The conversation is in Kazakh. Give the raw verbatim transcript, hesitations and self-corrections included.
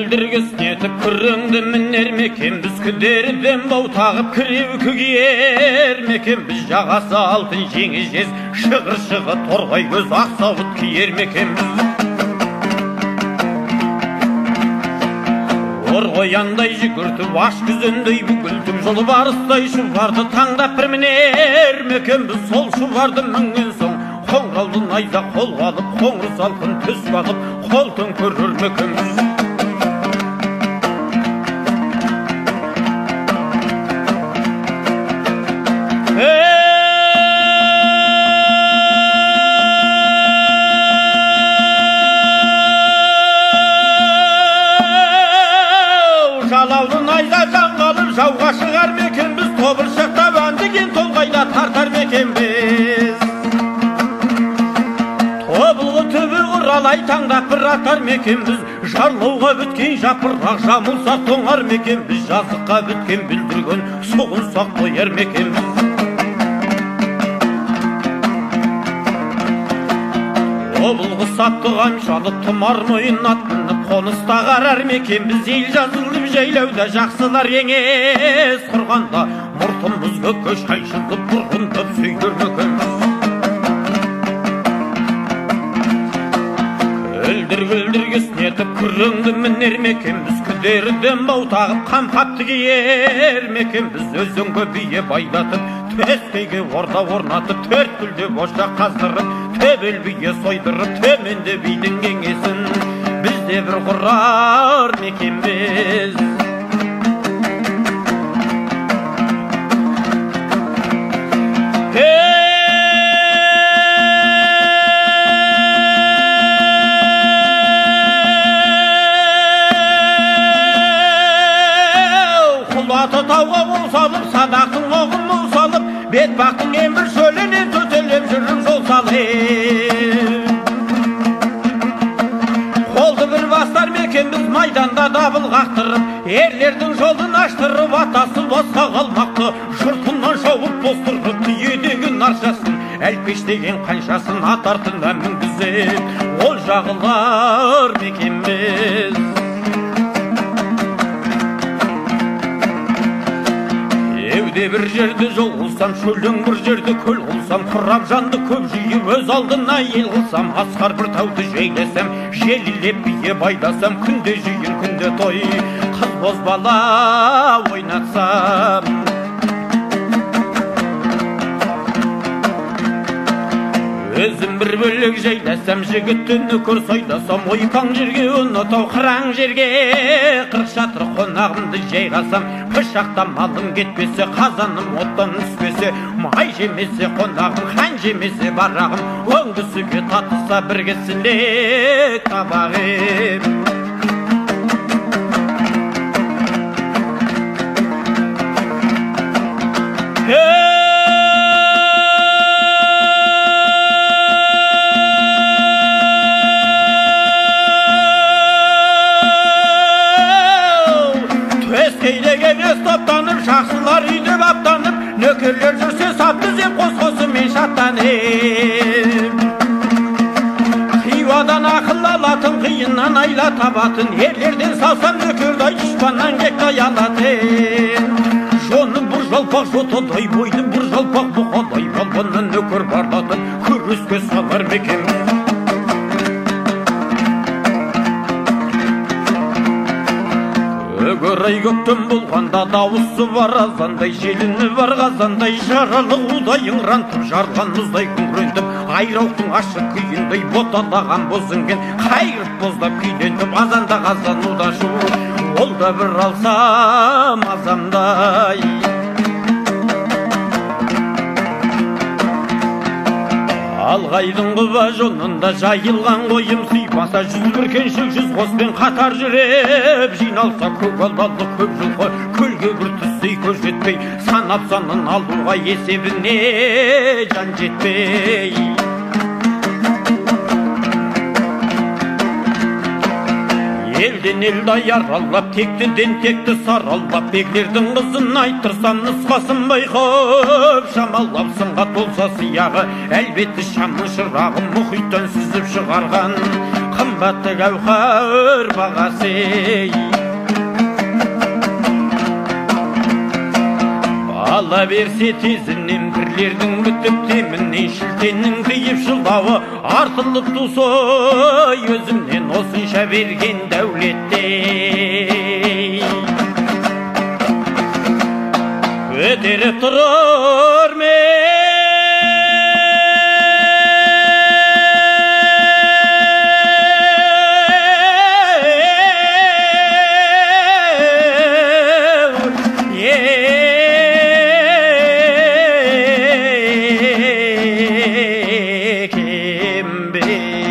Елдіргісін етіп күріңді мінер мекен, біз күдерден бау тағып кіреу көгер мекен, біз жағасы алтын жеңі жез, шығыр шығы торғай көз ақсауыт киер мекен. Орғояндай жүгіртіп, аш күзендей бүгілтіп, жолы барыстай шұбарды таңдап бір мінер мекен, біз сол шұбарды мінген соң, қоңырауды найза қол алып, қоңыр салқын түс бағып, қолтын көрір мекен. Жалаулы найза жаңғалып жауға шығар мекен, біз тобыршақтап әндіген толғайда тартар мекен біз. Тобылғы түбі ұралай таңдап бір атар мекен біз, жарлауға біткен жапырақ жамылса тоңар мекен біз, жазыққа біткен білдірген соғынсақ қояр мекен біз. Тобылғы сатты қамшалы тұмар мойын аттынып, қоныста қарар мекен біз, ел жазылып жайлауда жақсылар еңес құрғанда, мұртымызға көш қайшылып бұрғындап сөйдер мекен біз. Күлдір-күлдіргісін етіп күріңді мінер мекен, біз күдерден бау тағып қамқапты киер мекен біз, өзіңгі бие байлатып, төскейге орда орнатып, төрт күлде бошақ қаздырып, төбел бие сойдырып, төменде бидің кеңесін бізде бір құрар мекен біз. Құлаты тауға қол салып, садақтың оғын мұл салып, бет бақтың емір шөлінен төтелеп жүріп жол салып. Қолды бір бастар мекен біз, майданда дабыл қақтырып, ерлердің жолын аштырып, атасы босқа қалмақты, жұртынан шауып бостырып, түйедегі наршасын, әлпештеген қаншасын атартына мінгізіп, ол жағылар мекен біз. Еуде бір жерді жол қылсам, шөлдің бір жерді көл қылсам, құрап жанды көп жиып, өз алдына ел қылсам, асқар бір тауды жейлесем, желілеп бие байласам, күнде жиын күнде той, қыз бозбала ойнатсам. Өзім бір бөлік жайласам, жігітті нөкір сайласам, ойпаң жерге ұнатау қыран жерге, қырық шатыр қонағымды жайғасам, пышақта малым кетпесе, қазаным оттан үспесе, май жемесе қонағым, хан жемесе барағым, өңгісіге татыса біргесілек табағым. Топтанып, жақсылар үйде баптанып, нөкерлер жүрсе сап тізеп қос-қосымен шаттанып. Хиуадан ақыл алатын, қиыннан айла табатын, ерлерден салсам нөкердай, дұшпаннан кектай алатын. Жоным бір жалпақ жотадай, бойным бір жалпақ бұқадай, балбаннан нөкер барлатын, көріске салар мекен. Өгір-ай көктем болғанда дауысы бар азандай, желіні бар қазандай, жаралы удай ыңрантып, жарған мұздай күңрентіп, айрауқтың ашық күйіндей боталаған бозынген, қайырып боздап күйлентіп, азанда қазан уда шу, ол да бір алсам азамдай. Алғайдың құба жонында жайылған қойым, сыйпаса жүз бүркеншік жүз қоспен қатар жүреп, жиналса көк алдалы көп жылқы, көлге бір түссей көз жетпей, санап санын алуға есебіне жан жетпей. Елден елді яралап, тектіден текті саралап, беглердің қызын айттырсам нұсқасын байқап, шамалап сынға толса сияғы, әлбетті шамның шырағын мұхиттан сүзіп шығарған, қымбатты гауһар бағасы. Бала берсе тезінен бірлердің бітіп темінен шілтеннің қиып жылауы артылып тусой өзімнен осынша берген дәулетте. Көтеріп тұрар мен be